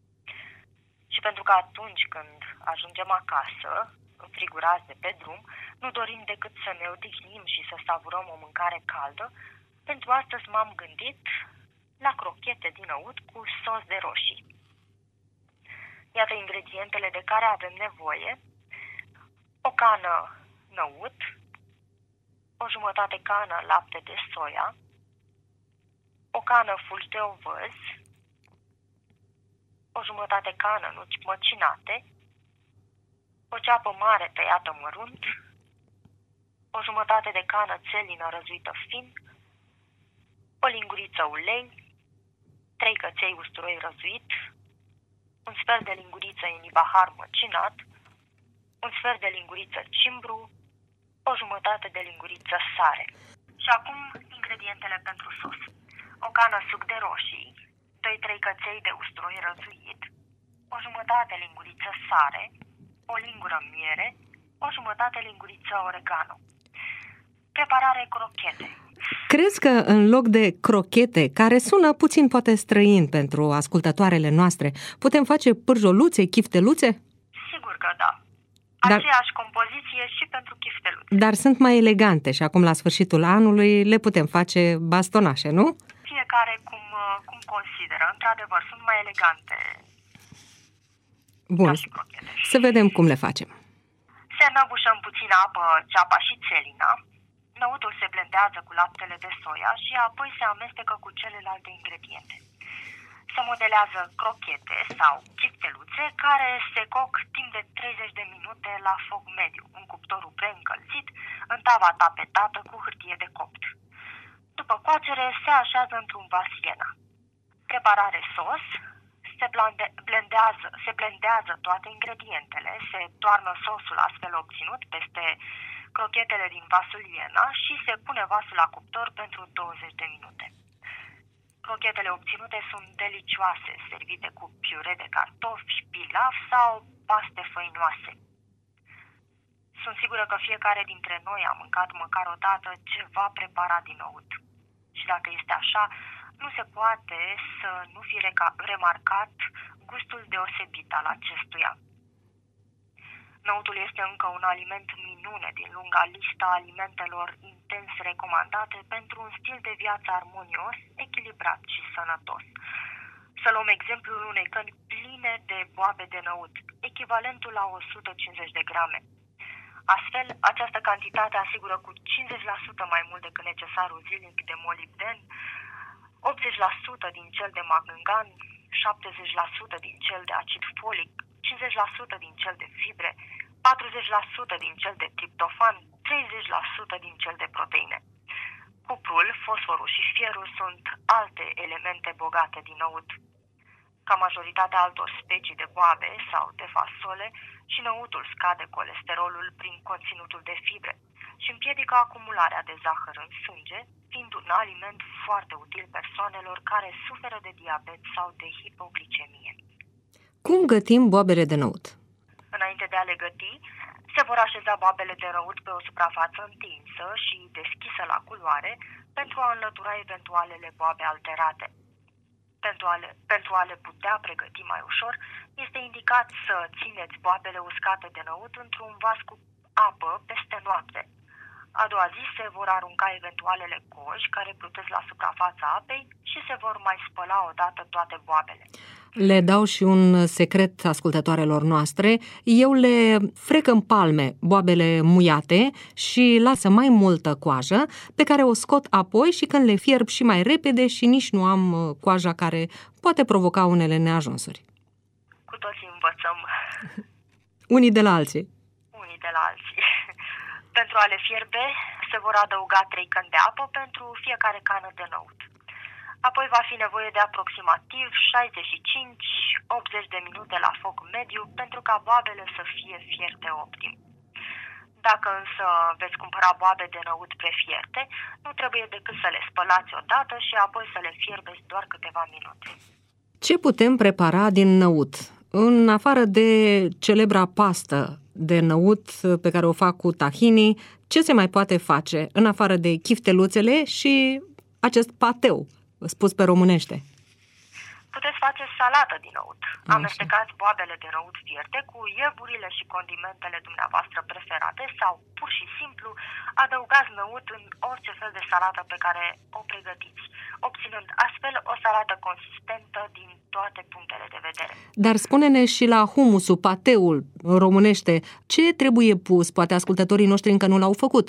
Și pentru că atunci când ajungem acasă, înfrigurați de pe drum, nu dorim decât să ne odihnim și să savurăm o mâncare caldă, pentru astăzi m-am gândit la crochete din năut cu sos de roșii. Iată ingredientele de care avem nevoie: o cană năut, o jumătate cană lapte de soia, o cană fulgi de ovăz, o jumătate cană nuci măcinate, o ceapă mare tăiată mărunt, o jumătate de cană țelină răzuită fin, o linguriță ulei, trei căței usturoi răzuit, un sfert de linguriță inibahar măcinat, un sfert de linguriță cimbru, o jumătate de linguriță sare. Și acum ingredientele pentru sos: o cană suc de roșii, doi trei căței de usturoi răzuit, o jumătate linguriță sare, o lingură miere, o jumătate linguriță oregano. Preparare crochete. Crezi că în loc de crochete, care sună puțin poate străin pentru ascultătoarele noastre, putem face pârjoluțe, chifteluțe? Sigur că da. Dar, aceeași compoziție și pentru chifteluțe. Dar sunt mai elegante și acum la sfârșitul anului le putem face bastonașe, nu? Fiecare cum, cum consideră. Într-adevăr, sunt mai elegante. Bun, să vedem cum le facem. Se înăbușă în puțină apă ceapa și țelina. Năutul se blendează cu laptele de soia și apoi se amestecă cu celelalte ingrediente. Se modelează crochete sau chifteluțe care se coc timp de treizeci de minute la foc mediu, în cuptorul preîncălzit, în tava tapetată cu hârtie de copt. După coacere se așează într-un vas iena. Preparare sos. Se blendează, se blendează toate ingredientele, se toarnă sosul astfel obținut peste crochetele din vasul iena și se pune vasul la cuptor pentru douăzeci de minute. Crochetele obținute sunt delicioase, servite cu piure de cartofi, pilaf sau paste făinoase. Sunt sigură că fiecare dintre noi a mâncat măcar o dată ceva preparat din năut. Și dacă este așa, nu se poate să nu fi remarcat gustul deosebit al acestuia. Năutul este încă un aliment minune din lunga lista alimentelor intens recomandate pentru un stil de viață armonios, echilibrat și sănătos. Să luăm exemplul unei căni pline de boabe de năut, echivalentul la o sută cincizeci de grame. Astfel, această cantitate asigură cu cincizeci la sută mai mult decât necesarul zilnic de molibden, optzeci la sută din cel de mangan, șaptezeci la sută din cel de acid folic, cincizeci la sută din cel de fibre, patruzeci la sută din cel de triptofan, treizeci la sută din cel de proteine. Cuprul, fosforul și fierul sunt alte elemente bogate din năut. Ca majoritatea altor specii de boabe sau de fasole, și năutul scade colesterolul prin conținutul de fibre și împiedică acumularea de zahăr în sânge, fiind un aliment foarte util persoanelor care suferă de diabet sau de hipoglicemie. Cum gătim boabele de năut? Înainte de a le găti, se vor așeza boabele de năut pe o suprafață întinsă și deschisă la culoare pentru a înlătura eventualele boabe alterate. Pentru a, le, pentru a le putea pregăti mai ușor, este indicat să țineți boabele uscate de năut într-un vas cu apă peste noapte. A doua zi se vor arunca eventualele coji care plutesc la suprafața apei și se vor mai spăla odată toate boabele. Le dau și un secret ascultătoarelor noastre. Eu le frec în palme boabele muiate și lasă mai multă coajă, pe care o scot apoi și când le fierb și mai repede și nici nu am coaja care poate provoca unele neajunsuri. Cu toții învățăm. Unii de la alții. Unii de la alții. Pentru a le fierbe se vor adăuga trei căni de apă pentru fiecare cană de năut. Apoi va fi nevoie de aproximativ șaizeci și cinci - optzeci de minute la foc mediu pentru ca boabele să fie fierte optim. Dacă însă veți cumpăra boabe de năut prefierte, nu trebuie decât să le spălați odată și apoi să le fierbeți doar câteva minute. Ce putem prepara din năut? În afară de celebra pastă de năut pe care o fac cu tahini, ce se mai poate face în afară de chifteluțele și acest pateu, spus pe românește? Puteți face salată din năut. Așa. Amestecați boabele de năut fierte cu ieburile și condimentele dumneavoastră preferate sau, pur și simplu, adăugați năut în orice fel de salată pe care o pregătiți, obținând astfel o salată consistentă din toate punctele de vedere. Dar spune-ne și la humusul, pateul românește, ce trebuie pus? Poate ascultătorii noștri încă nu l-au făcut.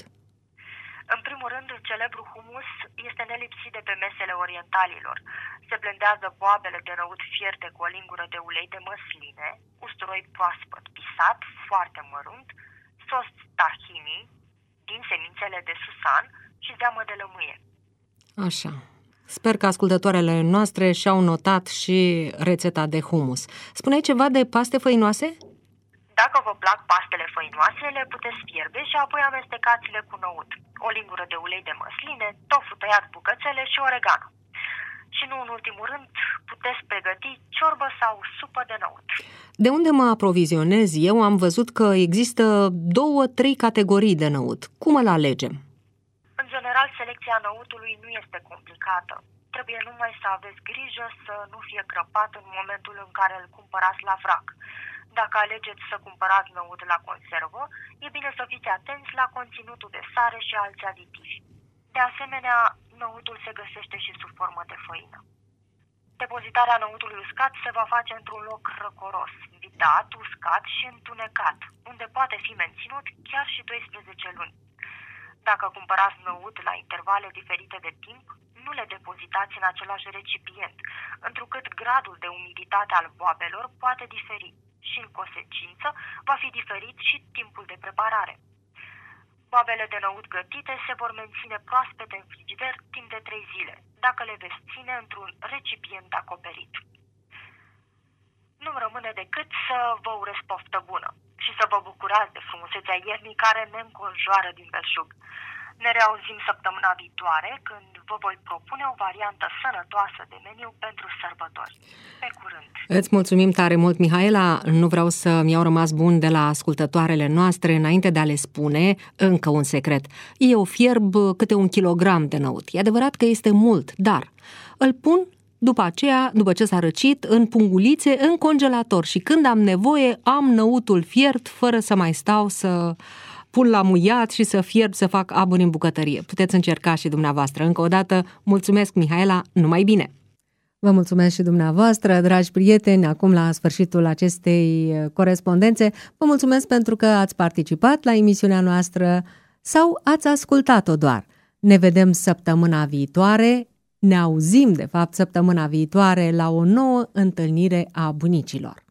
În primul rând, celebrul humus este nelipsit de pe mesele orientalilor. Se blendează boabele de năut fierte cu o lingură de ulei de măsline, usturoi proaspăt pisat, foarte mărunt, sos tahini din semințele de susan și zeamă de lămâie. Așa. Sper că ascultătoarele noastre și-au notat și rețeta de humus. Spuneai ceva de paste făinoase? Dacă vă plac pastele făinoase, le puteți fierbe și apoi amestecați-le cu năut, o lingură de ulei de măsline, tofu tăiat bucățele și oregano. Și nu în ultimul rând, puteți pregăti ciorbă sau supă de năut. De unde mă aprovizionez eu? Am văzut că există două, trei categorii de năut. Cum îl alegem? În general, selecția năutului nu este complicată. Trebuie numai să aveți grijă să nu fie crăpat în momentul în care îl cumpărați la vrac. Dacă alegeți să cumpărați năut la conservă, e bine să fiți atenți la conținutul de sare și alți aditivi. De asemenea, năutul se găsește și sub formă de făină. Depozitarea năutului uscat se va face într-un loc răcoros, vidat, uscat și întunecat, unde poate fi menținut chiar și doisprezece luni. Dacă cumpărați năut la intervale diferite de timp, nu le depozitați în același recipient, întrucât gradul de umiditate al boabelor poate diferi și, în consecință, va fi diferit și timpul de preparare. Boabele de năut gătite se vor menține proaspete în frigider timp de trei zile, dacă le veți ține într-un recipient acoperit. Nu-mi rămâne decât să vă urez poftă bună și să vă bucurați de frumusețea iernii care ne înconjoară din belșug. Ne reauzim săptămâna viitoare, când vă voi propune o variantă sănătoasă de meniu pentru sărbători. Pe curând! Îți mulțumim tare mult, Mihaela. Nu vreau să mi-au rămas bun de la ascultătoarele noastre înainte de a le spune încă un secret. Eu fierb câte un kilogram de năut. E adevărat că este mult, dar îl pun după aceea, după ce s-a răcit, în pungulițe, în congelator și când am nevoie, am năutul fiert fără să mai stau să pun la muiat și să fierb, să fac aburi în bucătărie. Puteți încerca și dumneavoastră. Încă o dată, mulțumesc, Mihaela, numai bine! Vă mulțumesc și dumneavoastră, dragi prieteni, acum la sfârșitul acestei corespondențe. Vă mulțumesc pentru că ați participat la emisiunea noastră sau ați ascultat-o doar. Ne vedem săptămâna viitoare, ne auzim, de fapt, săptămâna viitoare la o nouă întâlnire a bunicilor.